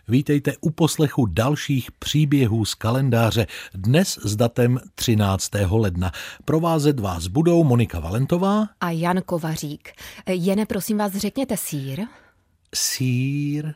Vítejte u poslechu dalších příběhů z kalendáře, dnes s datem 13. ledna. Provázet vás budou Monika Valentová a Jan Kovařík. Jene, prosím vás, řekněte sýr. Sýr?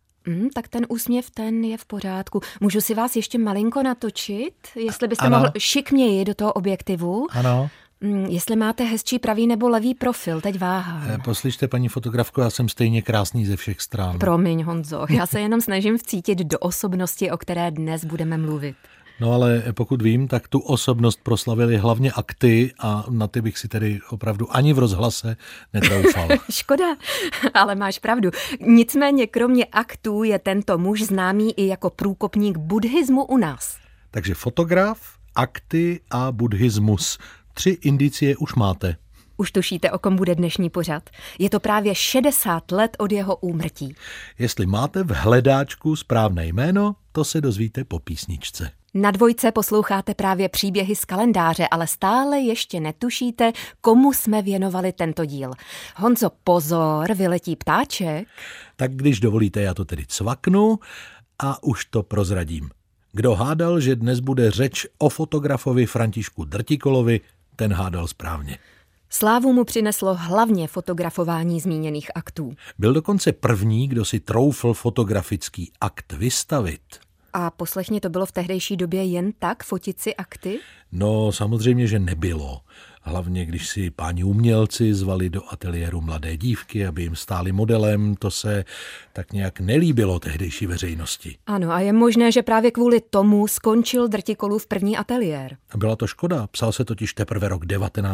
Tak ten úsměv, ten je v pořádku. Můžu si vás ještě malinko natočit? Jestli byste Ano. mohl šikměji do toho objektivu. Ano. Jestli máte hezčí pravý nebo levý profil, teď váhám. Poslyšte, paní fotografko, já jsem stejně krásný ze všech stran. Promiň, Honzo, já se jenom snažím vcítit do osobnosti, o které dnes budeme mluvit. No ale pokud vím, tak tu osobnost proslavili hlavně akty a na ty bych si tedy opravdu ani v rozhlase netroufal. Škoda, ale máš pravdu. Nicméně kromě aktů je tento muž známý i jako průkopník buddhismu u nás. Takže fotograf, akty a buddhismus. 3 indicie už máte. Už tušíte, o kom bude dnešní pořad. Je to právě 60 let od jeho úmrtí. Jestli máte v hledáčku správné jméno, to se dozvíte po písničce. Na Dvojce posloucháte právě příběhy z kalendáře, ale stále ještě netušíte, komu jsme věnovali tento díl. Honzo, pozor, vyletí ptáček. Tak když dovolíte, já to tedy cvaknu a už to prozradím. Kdo hádal, že dnes bude řeč o fotografovi Františku Drtikolovi, ten hádal správně. Slávu mu přineslo hlavně fotografování zmíněných aktů. Byl dokonce první, kdo si troufl fotografický akt vystavit. A poslechni, to bylo v tehdejší době jen tak, fotit si akty? No, samozřejmě, že nebylo. Hlavně, když si páni umělci zvali do ateliéru mladé dívky, aby jim stáli modelem, to se tak nějak nelíbilo tehdejší veřejnosti. Ano, a je možné, že právě kvůli tomu skončil Drtikolův první ateliér. A byla to škoda, psal se totiž teprve rok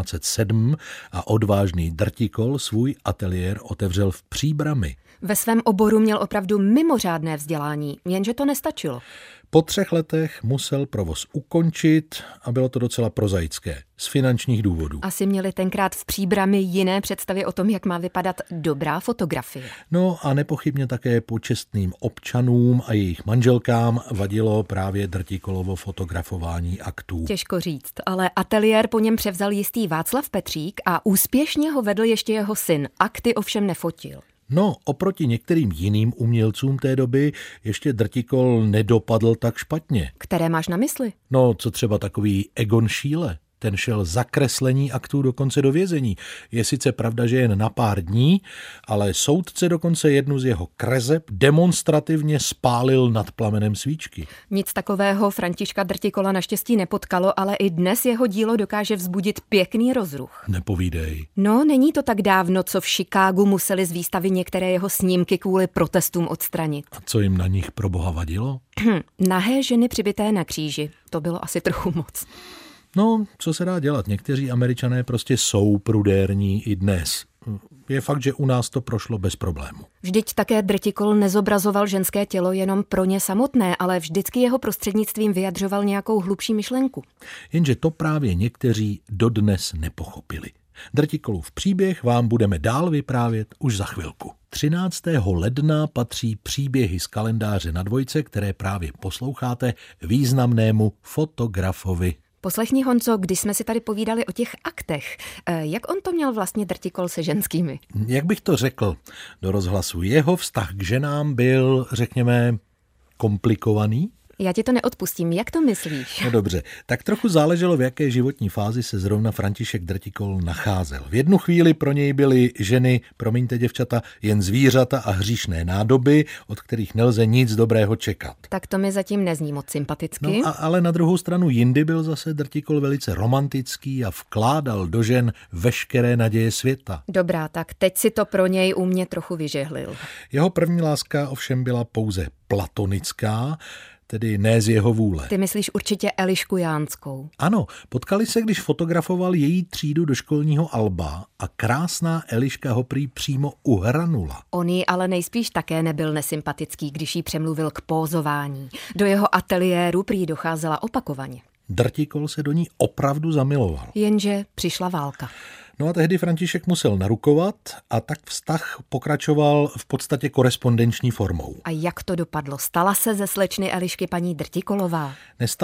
1907 a odvážný Drtikol svůj ateliér otevřel v Příbrami. Ve svém oboru měl opravdu mimořádné vzdělání, jenže to nestačilo. Po 3 letech musel provoz ukončit a bylo to docela prozaické, z finančních důvodů. Asi měli tenkrát v Příbrami jiné představy o tom, jak má vypadat dobrá fotografie. No a nepochybně také počestným občanům a jejich manželkám vadilo právě Drtikolovo fotografování aktů. Těžko říct, ale ateliér po něm převzal jistý Václav Petřík a úspěšně ho vedl ještě jeho syn. Akty ovšem nefotil. No, oproti některým jiným umělcům té doby ještě Drtikol nedopadl tak špatně. Které máš na mysli? No, co třeba takový Egon Schiele. Ten šel za kreslení aktů dokonce do vězení. Je sice pravda, že jen na pár dní, ale soudce dokonce jednu z jeho kreseb demonstrativně spálil nad plamenem svíčky. Nic takového Františka Drtikola naštěstí nepotkalo, ale i dnes jeho dílo dokáže vzbudit pěkný rozruch. Nepovídej. No, není to tak dávno, co v Chicagu museli z výstavy některé jeho snímky kvůli protestům odstranit. A co jim na nich pro boha vadilo? Nahé ženy přibité na kříži. To bylo asi trochu moc. No, co se dá dělat? Někteří Američané prostě jsou prudérní i dnes. Je fakt, že u nás to prošlo bez problému. Vždyť také Drtikol nezobrazoval ženské tělo jenom pro ně samotné, ale vždycky jeho prostřednictvím vyjadřoval nějakou hlubší myšlenku. Jenže to právě někteří dodnes nepochopili. Drtikolův příběh vám budeme dál vyprávět už za chvilku. 13. ledna patří příběhy z kalendáře na Dvojce, které právě posloucháte, významnému fotografovi. Poslechni, Honzo, když jsme si tady povídali o těch aktech, jak on to měl vlastně Drtikol se ženskými? Jak bych to řekl do rozhlasu, jeho vztah k ženám byl, řekněme, komplikovaný? Já ti to neodpustím, jak to myslíš? No dobře, tak trochu záleželo, v jaké životní fázi se zrovna František Drtikol nacházel. V jednu chvíli pro něj byly ženy, promiňte děvčata, jen zvířata a hříšné nádoby, od kterých nelze nic dobrého čekat. Tak to mi zatím nezní moc sympaticky. No ale na druhou stranu jindy byl zase Drtikol velice romantický a vkládal do žen veškeré naděje světa. Dobrá, tak teď si to pro něj u mě trochu vyžehlil. Jeho první láska ovšem byla pouze platonická, tedy ne z jeho vůle. Ty myslíš určitě Elišku Jánskou. Ano, potkali se, když fotografoval její třídu do školního alba a krásná Eliška ho prý přímo uhranula. On jí ale nejspíš také nebyl nesympatický, když jí přemluvil k pózování. Do jeho ateliéru prý docházela opakovaně. Drtikol se do ní opravdu zamiloval. Jenže přišla válka. No a tehdy František musel narukovat a tak vztah pokračoval v podstatě korespondenční formou. A jak to dopadlo? Stala se ze slečny Elišky paní Drtikolová? Nestala.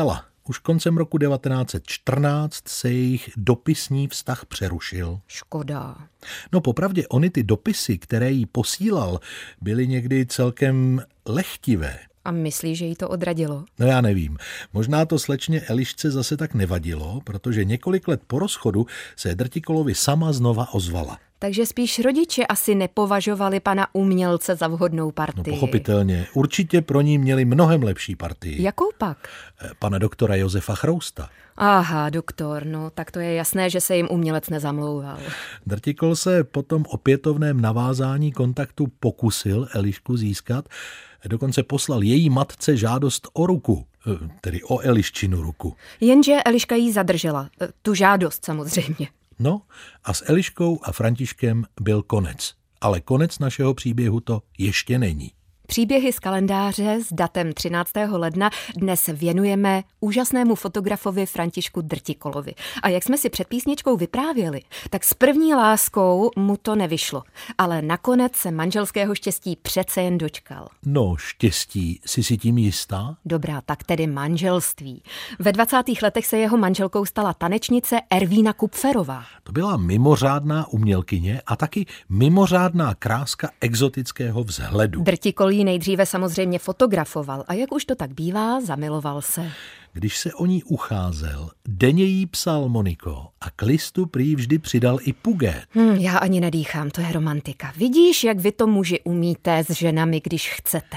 Už koncem roku 1914 se jejich dopisní vztah přerušil. Škoda. No popravdě, ony ty dopisy, které jí posílal, byly někdy celkem lehtivé. A myslíš, že jí to odradilo? No já nevím. Možná to slečně Elišce zase tak nevadilo, protože několik let po rozchodu se Drtikolovi sama znova ozvala. Takže spíš rodiče asi nepovažovali pana umělce za vhodnou partii. No pochopitelně. Určitě pro ní měli mnohem lepší partii. Jakou pak? Pana doktora Josefa Chrousta. Aha, doktor, no tak to je jasné, že se jim umělec nezamlouval. Drtikol se potom opětovném navázání kontaktu pokusil Elišku získat, dokonce poslal její matce žádost o ruku, tedy o Eliščinu ruku. Jenže Eliška jí zadržela, tu žádost samozřejmě. No a s Eliškou a Františkem byl konec. Ale konec našeho příběhu to ještě není. Příběhy z kalendáře s datem 13. ledna dnes věnujeme úžasnému fotografovi Františku Drtikolovi. A jak jsme si před písničkou vyprávěli, tak s první láskou mu to nevyšlo. Ale nakonec se manželského štěstí přece jen dočkal. No, štěstí, jsi si tím jistá? Dobrá, tak tedy manželství. Ve 20. letech se jeho manželkou stala tanečnice Ervína Kupferová. To byla mimořádná umělkyně a taky mimořádná kráska exotického vzhledu. Drtikol ji nejdříve samozřejmě fotografoval a jak už to tak bývá, zamiloval se. Když se o ní ucházel, denně jí psal Moniko a k listu prý vždy přidal i pugét. Já ani nedýchám, to je romantika. Vidíš, jak vy to muži umíte s ženami, když chcete.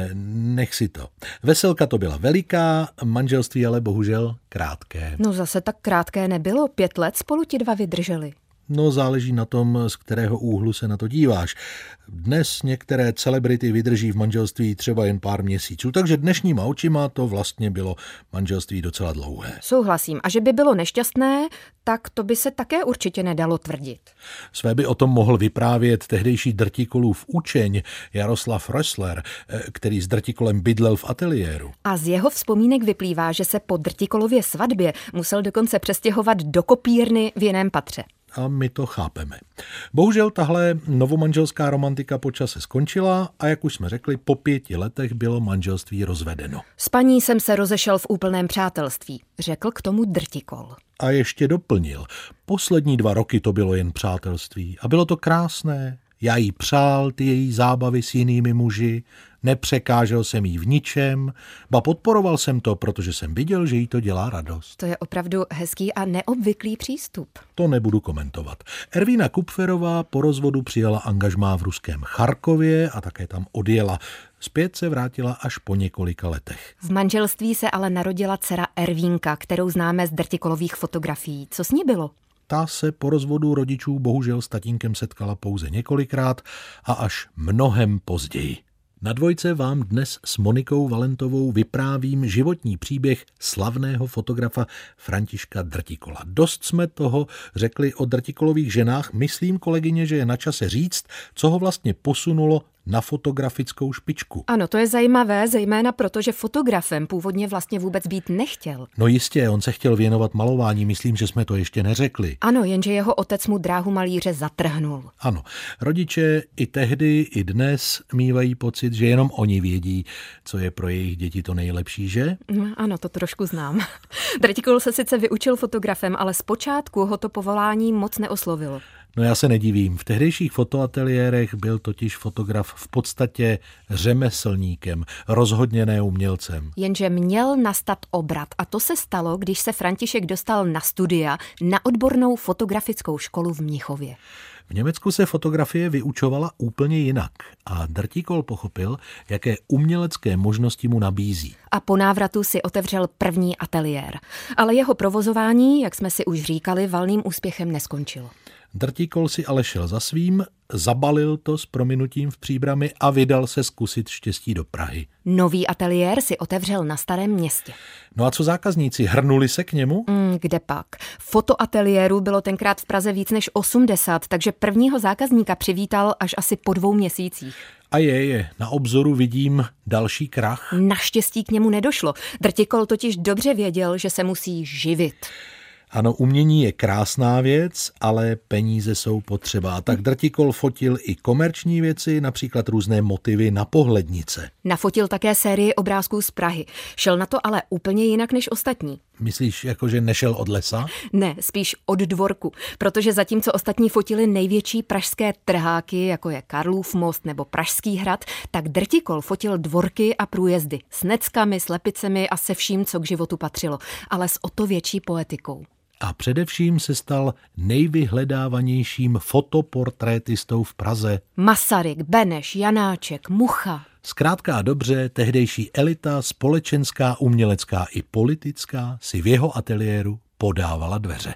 Nech si to. Veselka to byla veliká, manželství ale bohužel krátké. No zase tak krátké nebylo, 5 let spolu ti dva vydrželi. No záleží na tom, z kterého úhlu se na to díváš. Dnes některé celebrity vydrží v manželství třeba jen pár měsíců, takže dnešníma očima to vlastně bylo manželství docela dlouhé. Souhlasím. A že by bylo nešťastné, tak to by se také určitě nedalo tvrdit. Své by o tom mohl vyprávět tehdejší Drtikolův učeň Jaroslav Rössler, který s Drtikolem bydlel v ateliéru. A z jeho vzpomínek vyplývá, že se po Drtikolově svatbě musel dokonce přestěhovat do kopírny v jiném patře. A my to chápeme. Bohužel tahle novomanželská romantika po čase skončila a jak už jsme řekli, po 5 letech bylo manželství rozvedeno. S paní jsem se rozešel v úplném přátelství, řekl k tomu Drtikol. A ještě doplnil. Poslední 2 roky to bylo jen přátelství a bylo to krásné. Já jí přál ty její zábavy s jinými muži, nepřekážel jsem jí v ničem, ba podporoval jsem to, protože jsem viděl, že jí to dělá radost. To je opravdu hezký a neobvyklý přístup. To nebudu komentovat. Ervína Kupferová po rozvodu přijala angažmá v ruském Charkově a také tam odjela. Zpět se vrátila až po několika letech. V manželství se ale narodila dcera Ervínka, kterou známe z Drtikolových fotografií. Co s ní bylo? Ta se po rozvodu rodičů bohužel s tatínkem setkala pouze několikrát a až mnohem později. Na dvojce vám dnes s Monikou Valentovou vyprávím životní příběh slavného fotografa Františka Drtikola. Dost jsme toho řekli o Drtikolových ženách, myslím, kolegyně, že je na čase říct, co ho vlastně posunulo na fotografickou špičku. Ano, to je zajímavé, zejména proto, že fotografem původně vlastně vůbec být nechtěl. No jistě, on se chtěl věnovat malování, myslím, že jsme to ještě neřekli. Ano, jenže jeho otec mu dráhu malíře zatrhnul. Ano, rodiče i tehdy, i dnes mívají pocit, že jenom oni vědí, co je pro jejich děti to nejlepší, že? Ano, to trošku znám. Drtikol se sice vyučil fotografem, ale zpočátku ho to povolání moc neoslovilo. No já se nedivím, v tehdejších fotoateliérech byl totiž fotograf v podstatě řemeslníkem, rozhodně ne umělcem. Jenže měl nastat obrat a to se stalo, když se František dostal na studia na odbornou fotografickou školu v Mnichově. V Německu se fotografie vyučovala úplně jinak a Drtikol pochopil, jaké umělecké možnosti mu nabízí. A po návratu si otevřel první ateliér. Ale jeho provozování, jak jsme si už říkali, valným úspěchem neskončilo. Drtikol si ale šel za svým, zabalil to s prominutím v Příbrami a vydal se zkusit štěstí do Prahy. Nový ateliér si otevřel na Starém Městě. No a co zákazníci, hrnuli se k němu? Kde pak? Fotoateliéru bylo tenkrát v Praze víc než 80, takže prvního zákazníka přivítal až asi po 2 měsících. A na obzoru vidím další krach. Naštěstí k němu nedošlo. Drtikol totiž dobře věděl, že se musí živit. Ano, umění je krásná věc, ale peníze jsou potřeba. A tak Drtikol fotil i komerční věci, například různé motivy na pohlednice. Nafotil také sérii obrázků z Prahy. Šel na to ale úplně jinak než ostatní. Myslíš, že nešel od lesa? Ne, spíš od dvorku, protože zatímco ostatní fotili největší pražské trháky, jako je Karlův most nebo Pražský hrad, tak Drtikol fotil dvorky a průjezdy s neckami, slepicemi a se vším, co k životu patřilo, ale s o to větší poetikou. A především se stal nejvyhledávanějším fotoportrétistou v Praze. Masaryk, Beneš, Janáček, Mucha. Zkrátka a dobře, tehdejší elita, společenská, umělecká i politická, si v jeho ateliéru podávala dveře.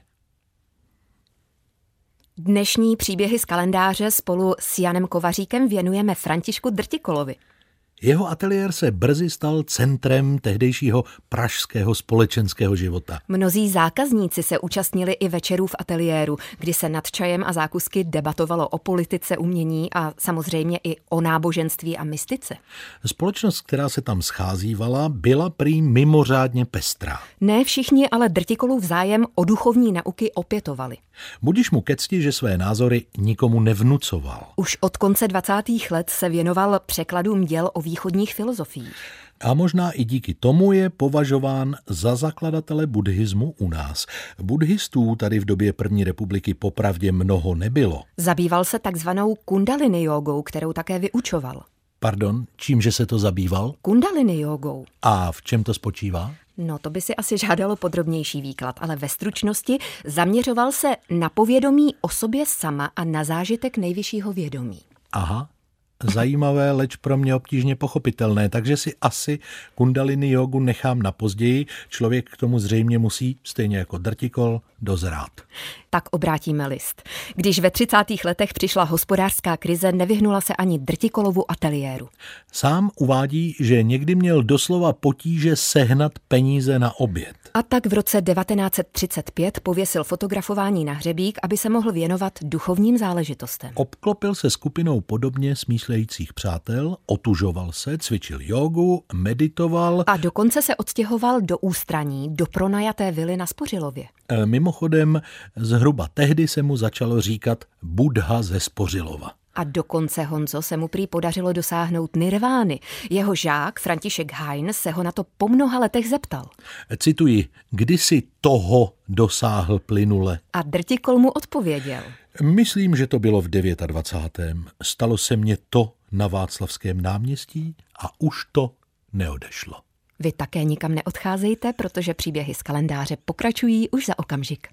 Dnešní příběhy z kalendáře spolu s Janem Kovaříkem věnujeme Františku Drtikolovi. Jeho ateliér se brzy stal centrem tehdejšího pražského společenského života. Mnozí zákazníci se účastnili i večerů v ateliéru, kdy se nad čajem a zákusky debatovalo o politice, umění a samozřejmě i o náboženství a mystice. Společnost, která se tam scházívala, byla prý mimořádně pestrá. Ne všichni ale Drtikolův zájem o duchovní nauky opětovali. Budiš mu ke cti, že své názory nikomu nevnucoval. Už od konce 20. let se věnoval překladům děl o východních filozofiích. A možná i díky tomu je považován za zakladatele buddhismu u nás. Buddhistů tady v době první republiky popravdě mnoho nebylo. Zabýval se takzvanou kundalini jogou, kterou také vyučoval. Pardon, čímže se to zabýval? Kundalini jogou. A v čem to spočívá? No, to by si asi žádalo podrobnější výklad, ale ve stručnosti zaměřoval se na povědomí o sobě sama a na zážitek nejvyššího vědomí. Aha, zajímavé, leč pro mě obtížně pochopitelné, takže si asi kundalini jogu nechám na později. Člověk k tomu zřejmě musí, stejně jako Drtikol, dozrát. Tak obrátíme list. Když ve 30. letech přišla hospodářská krize, nevyhnula se ani Drtikolovu ateliéru. Sám uvádí, že někdy měl doslova potíže sehnat peníze na oběd. A tak v roce 1935 pověsil fotografování na hřebík, aby se mohl věnovat duchovním záležitostem. Obklopil se skupinou podobně smýšlejících přátel, otužoval se, cvičil jógu, meditoval. A dokonce se odstěhoval do ústraní, do pronajaté vily na Spořilově. Mimochodem, zhruba tehdy se mu začalo říkat Buddha ze Spořilova. A dokonce, Honzo, se mu prý podařilo dosáhnout nirvány. Jeho žák František Hain se ho na to po mnoha letech zeptal. Cituji, kdy si toho dosáhl plynule? A Drtikol mu odpověděl. Myslím, že to bylo v 29. Stalo se mně to na Václavském náměstí a už to neodešlo. Vy také nikam neodcházejte, protože příběhy z kalendáře pokračují už za okamžik.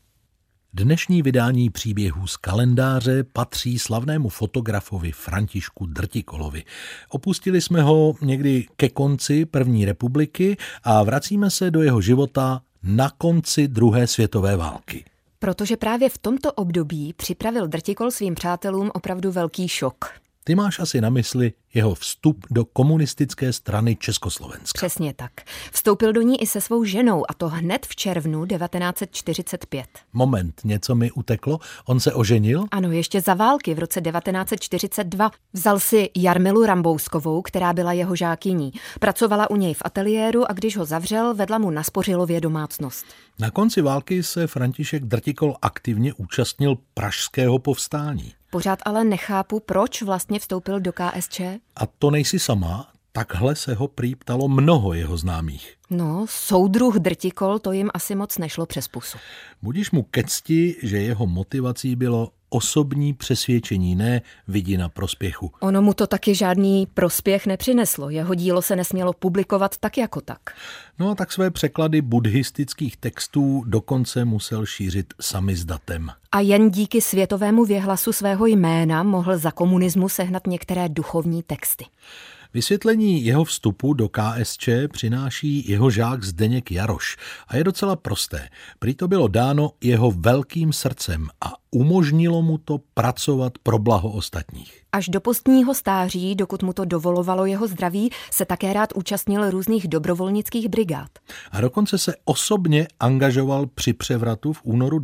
Dnešní vydání příběhů z kalendáře patří slavnému fotografovi Františku Drtikolovi. Opustili jsme ho někdy ke konci první republiky a vracíme se do jeho života na konci druhé světové války. Protože právě v tomto období připravil Drtikol svým přátelům opravdu velký šok. Ty máš asi na mysli jeho vstup do komunistické strany Československa. Přesně tak. Vstoupil do ní i se svou ženou, a to hned v červnu 1945. Moment, něco mi uteklo. On se oženil? Ano, ještě za války v roce 1942. Vzal si Jarmilu Rambouskovou, která byla jeho žákyní. Pracovala u něj v ateliéru a když ho zavřel, vedla mu na Spořilově domácnost. Na konci války se František Drtikol aktivně účastnil pražského povstání. Pořád ale nechápu, proč vlastně vstoupil do KSČ. A to nejsi sama, takhle se ho prý ptalo mnoho jeho známých. No, soudruh Drtikol, to jim asi moc nešlo přes pusu. Budiš mu ke cti, že jeho motivací bylo osobní přesvědčení, ne vidina prospěchu. Ono mu to taky žádný prospěch nepřineslo. Jeho dílo se nesmělo publikovat tak jako tak. No a tak své překlady buddhistických textů dokonce musel šířit samizdatem. A jen díky světovému věhlasu svého jména mohl za komunismu sehnat některé duchovní texty. Vysvětlení jeho vstupu do KSČ přináší jeho žák Zdeněk Jaroš a je docela prosté. Prý to bylo dáno jeho velkým srdcem a umožnilo mu to pracovat pro blaho ostatních. Až do postního stáří, dokud mu to dovolovalo jeho zdraví, se také rád účastnil různých dobrovolnických brigád. A dokonce se osobně angažoval při převratu v únoru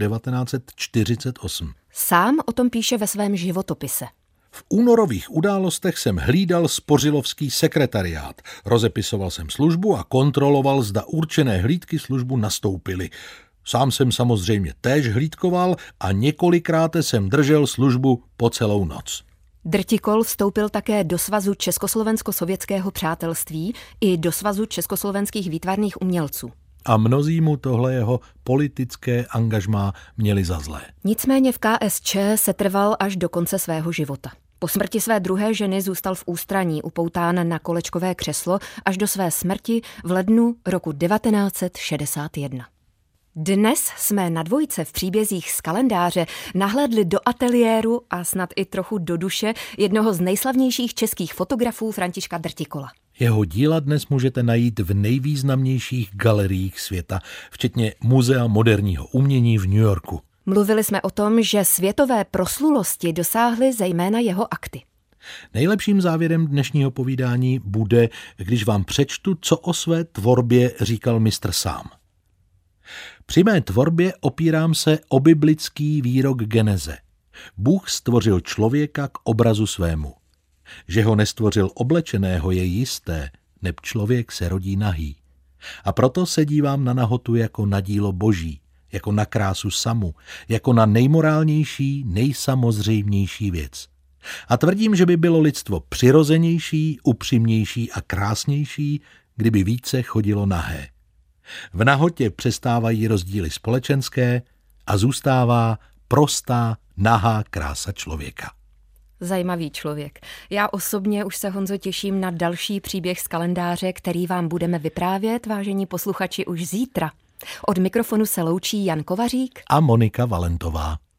1948. Sám o tom píše ve svém životopise. V únorových událostech jsem hlídal spořilovský sekretariát. Rozepisoval jsem službu a kontroloval, zda určené hlídky službu nastoupily. Sám jsem samozřejmě též hlídkoval a několikrát jsem držel službu po celou noc. Drtikol vstoupil také do Svazu Československo-sovětského přátelství i do Svazu československých výtvarných umělců. A mnozí mu tohle jeho politické angažmá měli za zlé. Nicméně v KSČ se trval až do konce svého života. Po smrti své druhé ženy zůstal v ústraní, upoután na kolečkové křeslo až do své smrti v lednu roku 1961. Dnes jsme na dvojce v příbězích z kalendáře nahlédli do ateliéru a snad i trochu do duše jednoho z nejslavnějších českých fotografů Františka Drtikola. Jeho díla dnes můžete najít v nejvýznamnějších galeriích světa, včetně Muzea moderního umění v New Yorku. Mluvili jsme o tom, že světové proslulosti dosáhly zejména jeho akty. Nejlepším závěrem dnešního povídání bude, když vám přečtu, co o své tvorbě říkal mistr sám. Při mé tvorbě opírám se o biblický výrok Geneze. Bůh stvořil člověka k obrazu svému. Že ho nestvořil oblečeného je jisté, neb člověk se rodí nahý. A proto se dívám na nahotu jako na dílo boží, jako na krásu samu, jako na nejmorálnější, nejsamozřejmější věc. A tvrdím, že by bylo lidstvo přirozenější, upřímnější a krásnější, kdyby více chodilo nahé. V nahotě přestávají rozdíly společenské a zůstává prostá, nahá krása člověka. Zajímavý člověk. Já osobně už se, Honzo, těším na další příběh z kalendáře, který vám budeme vyprávět, vážení posluchači, už zítra. Od mikrofonu se loučí Jan Kovařík a Monika Valentová.